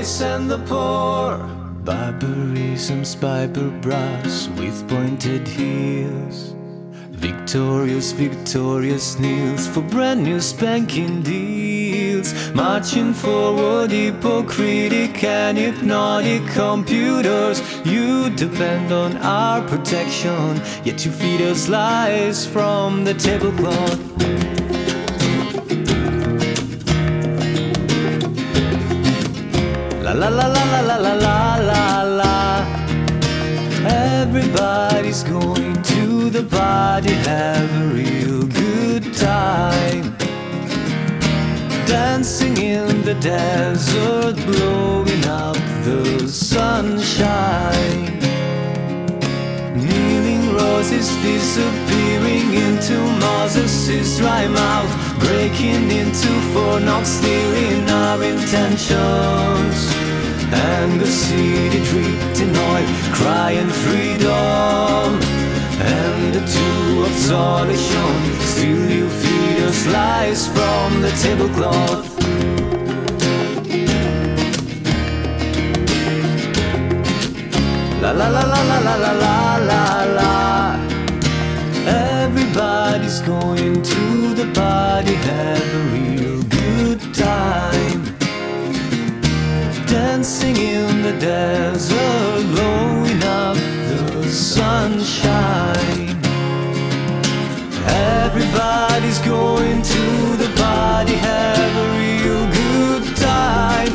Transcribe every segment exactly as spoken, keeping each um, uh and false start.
always send the poor. Barbarism's Bible brass with pointed heels. Victorious, victorious kneels for brand new spanking deals. Marching forward, hypocritic and hypnotic computers. You depend on our protection, yet you feed us lies from the tablecloth. La la la la la la la la la la. Everybody's going to the party, have a real good time. Dancing in the desert, blowing up the sunshine. Kneeling roses disappearing into Moses' dry mouth. Breaking into Fort Knox, stealing our intentions. Anger city dripped in oil, crying freedom. And the two of solution, still you feed us lies from the tablecloth. La la la la la la la la la la. Everybody's going to the party, have a real good time. Dancing in the desert, blowing up the sunshine. Everybody's going to the party, have a real good time.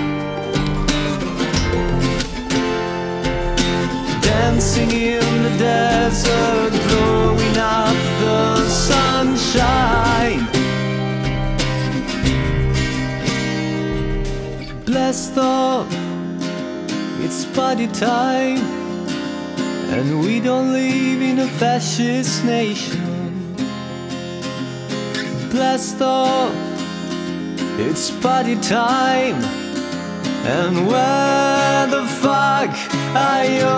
Dancing in the desert, blowing up the sunshine. Blessed up, it's party time, and we don't live in a fascist nation. Blessed up, it's party time, and where the fuck are you?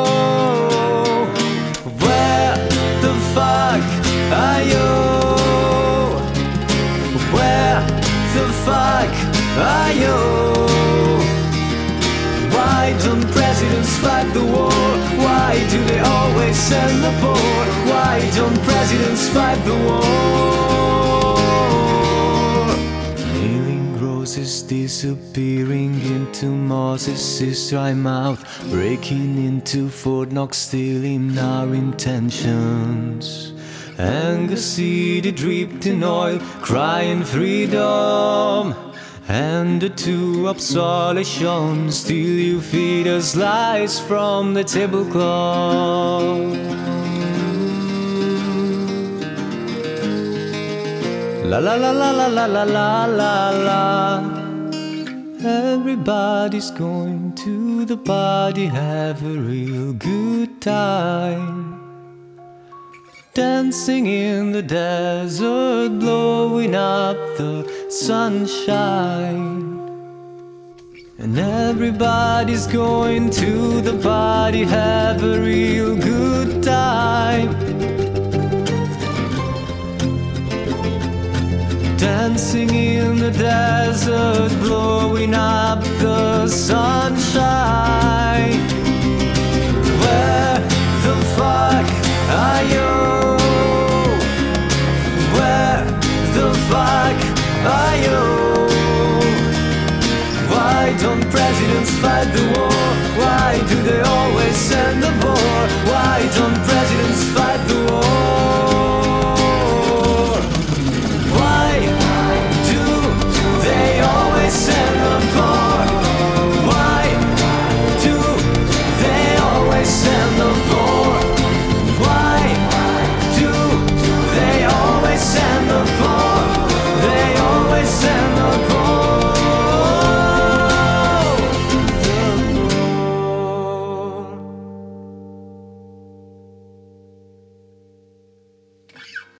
Where the fuck are you? Where the fuck are you? Why don't presidents fight the war? Why do they always send the poor? Why don't presidents fight the war? Kneeling roses disappearing into Moses' dry mouth. Breaking into Fort Knox, stealing our intentions. Anger city dripped in oil, crying freedom. And the two absolutions, still you feed us lies from the tablecloth. La la la la la la la la la la. Everybody's going to the party, have a real good time. Dancing in the desert, blowing up the sunshine. And everybody's going to the party, have a real good time. Dancing in the desert, blowing up the sunshine. Where the fuck are you? Where the fuck are you? Why don't presidents fight the war? Why do they always send the poor? Why don't